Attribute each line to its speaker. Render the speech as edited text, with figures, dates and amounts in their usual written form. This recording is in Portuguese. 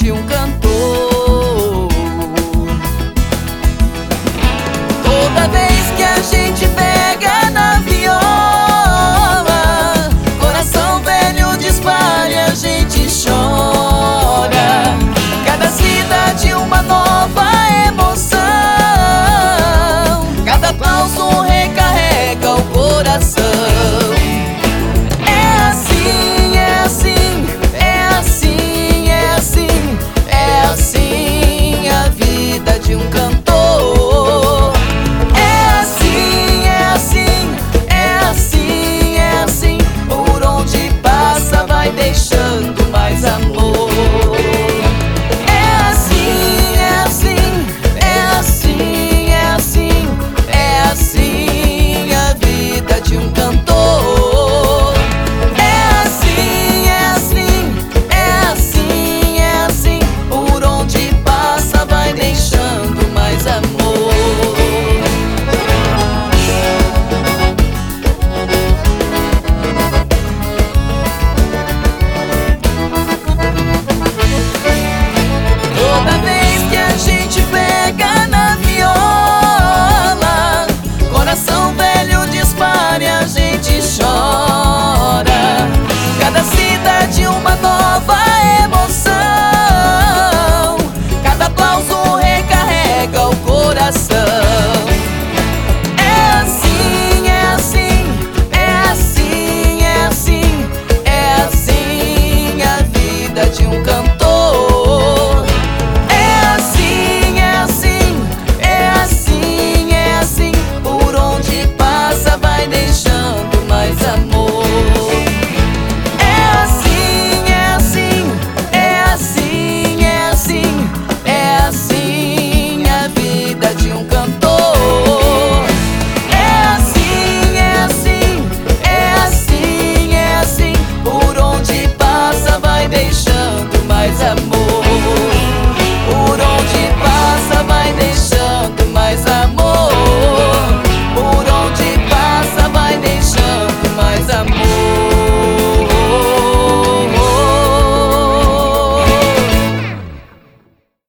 Speaker 1: de um cantor. Toda vez que a gente pega na viola, coração velho dispara e a gente chora. Cada cidade uma nova emoção, cada aplauso recarrega o coração. É assim, é assim, é assim, é assim, é assim a vida de um cantor. É assim, é assim, é assim, é assim, por onde passa vai deixando mais amor. É assim, é assim, é assim, é assim, é assim a vida de um cantor. É assim, é assim, é assim, é assim, por onde passa vai deixando mais amor. Toda vez que a gente pega na viola, coração velho dispara e a gente chora. Cada cidade uma nova emoção, cada aplauso recarrega o coração. É assim, é assim, é assim, é assim, é assim a vida de um cantor. É assim, é assim, é assim, é assim, por onde passa vai deixando mais amor. É assim, é assim, é assim, é assim, é assim a vida de um cantor. É assim, é assim, é assim, é assim, por onde passa vai deixando mais amor.